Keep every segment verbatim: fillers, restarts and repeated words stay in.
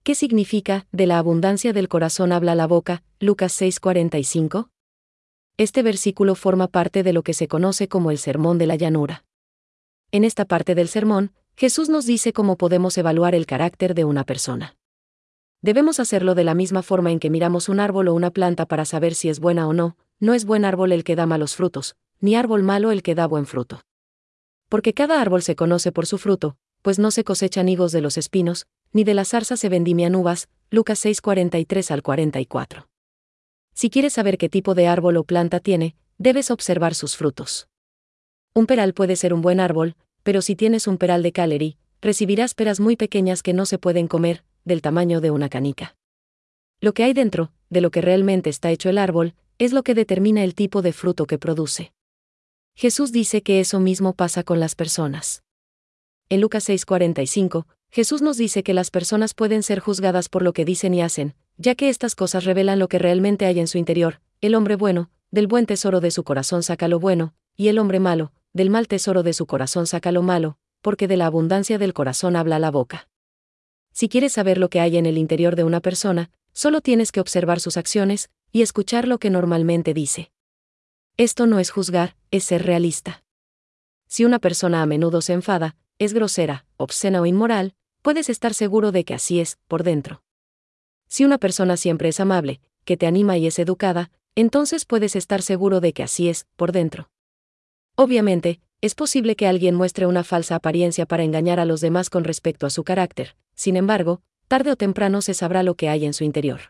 ¿Qué significa, de la abundancia del corazón habla la boca, Lucas seis cuarenta y cinco? Este versículo forma parte de lo que se conoce como el Sermón de la Llanura. En esta parte del sermón, Jesús nos dice cómo podemos evaluar el carácter de una persona. Debemos hacerlo de la misma forma en que miramos un árbol o una planta para saber si es buena o no. No es buen árbol el que da malos frutos, ni árbol malo el que da buen fruto. Porque cada árbol se conoce por su fruto, pues no se cosechan higos de los espinos, ni de las zarzas se vendimian uvas, Lucas seis cuarenta y tres al cuarenta y cuatro. Si quieres saber qué tipo de árbol o planta tiene, debes observar sus frutos. Un peral puede ser un buen árbol, pero si tienes un peral de Callery, recibirás peras muy pequeñas que no se pueden comer, del tamaño de una canica. Lo que hay dentro, de lo que realmente está hecho el árbol, es lo que determina el tipo de fruto que produce. Jesús dice que eso mismo pasa con las personas. En Lucas seis cuarenta y cinco, Jesús nos dice que las personas pueden ser juzgadas por lo que dicen y hacen, ya que estas cosas revelan lo que realmente hay en su interior. El hombre bueno, del buen tesoro de su corazón saca lo bueno, y el hombre malo, del mal tesoro de su corazón saca lo malo, porque de la abundancia del corazón habla la boca. Si quieres saber lo que hay en el interior de una persona, solo tienes que observar sus acciones, y escuchar lo que normalmente dice. Esto no es juzgar, es ser realista. Si una persona a menudo se enfada, es grosera, obscena o inmoral, puedes estar seguro de que así es, por dentro. Si una persona siempre es amable, que te anima y es educada, entonces puedes estar seguro de que así es, por dentro. Obviamente, es posible que alguien muestre una falsa apariencia para engañar a los demás con respecto a su carácter, sin embargo, tarde o temprano se sabrá lo que hay en su interior.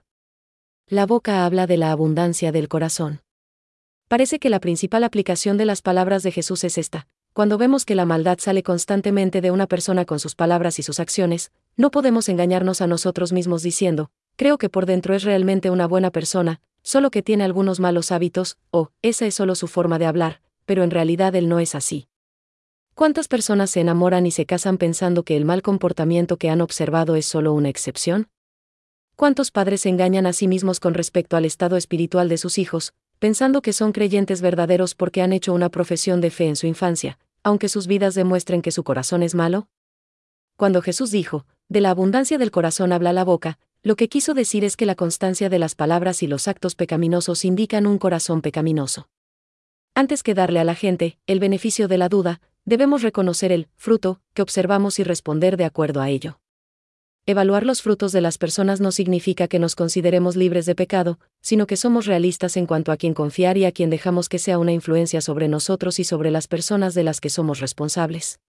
La boca habla de la abundancia del corazón. Parece que la principal aplicación de las palabras de Jesús es esta. Cuando vemos que la maldad sale constantemente de una persona con sus palabras y sus acciones, no podemos engañarnos a nosotros mismos diciendo, creo que por dentro es realmente una buena persona, solo que tiene algunos malos hábitos, o, esa es solo su forma de hablar, pero en realidad él no es así. ¿Cuántas personas se enamoran y se casan pensando que el mal comportamiento que han observado es solo una excepción? ¿Cuántos padres se engañan a sí mismos con respecto al estado espiritual de sus hijos, pensando que son creyentes verdaderos porque han hecho una profesión de fe en su infancia, aunque sus vidas demuestren que su corazón es malo? Cuando Jesús dijo, de la abundancia del corazón habla la boca, lo que quiso decir es que la constancia de las palabras y los actos pecaminosos indican un corazón pecaminoso. Antes que darle a la gente el beneficio de la duda, debemos reconocer el fruto que observamos y responder de acuerdo a ello. Evaluar los frutos de las personas no significa que nos consideremos libres de pecado, sino que somos realistas en cuanto a quién confiar y a quién dejamos que sea una influencia sobre nosotros y sobre las personas de las que somos responsables.